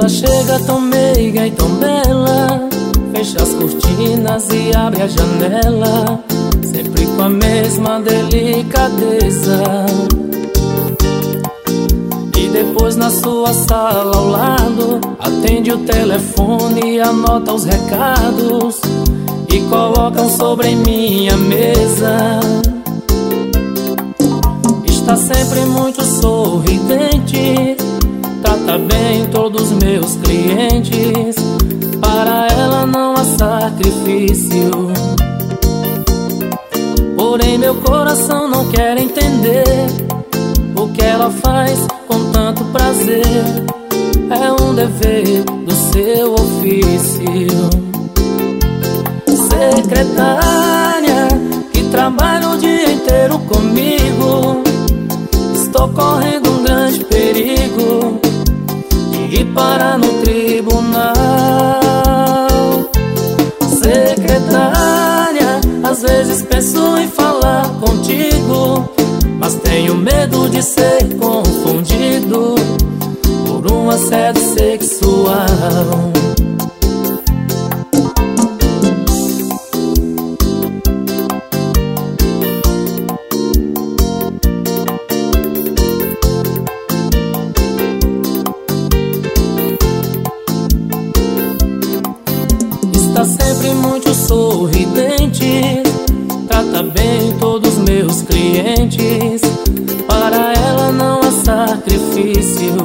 Ela chega tão meiga e tão bela, fecha as cortinas e abre a janela, sempre com a mesma delicadeza. E depois na sua sala ao lado, atende o telefone e anota os recados e colocam sobre em minha mesa. Está sempre muito sorridente, trata bem todos os meus clientes, para ela não há sacrifício. Porém meu coração não quer entender o que ela faz com tanto prazer. É um dever do seu ofício. Secretária que trabalha o dia inteiro comigo, estou correndo um grande perigo de ir parar no tribunal. Secretária, às vezes penso em falar contigo, mas tenho medo de ser confundido por um assédio sexual. Está sempre muito sorridente, trata bem todos os meus clientes, para ela não há sacrifício.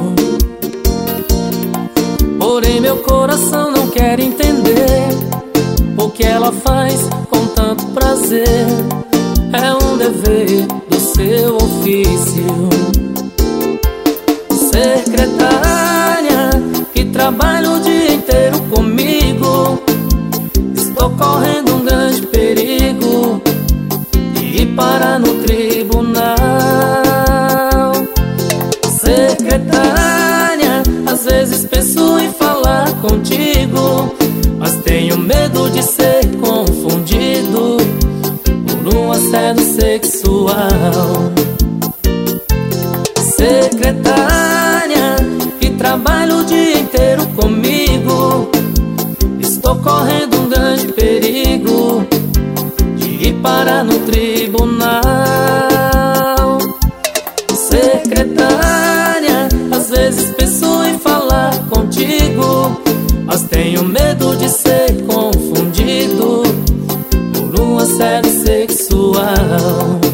Porém meu coração não quer entender o que ela faz com tanto prazer. É um dever do seu ofício. Secretária que trabalha o dia inteiro comigo, estou correndo um grande perigo de ir parar no tribunal. Secretária, às vezes penso em falar contigo, mas tenho medo de ser confundido por um assédio sexual. Secretária que trabalha o dia inteiro comigo, estou correndo um grande perigo de ir parar no tribunal. Secretária, às vezes penso em falar contigo, mas tenho medo de ser confundido por um assédio sexual.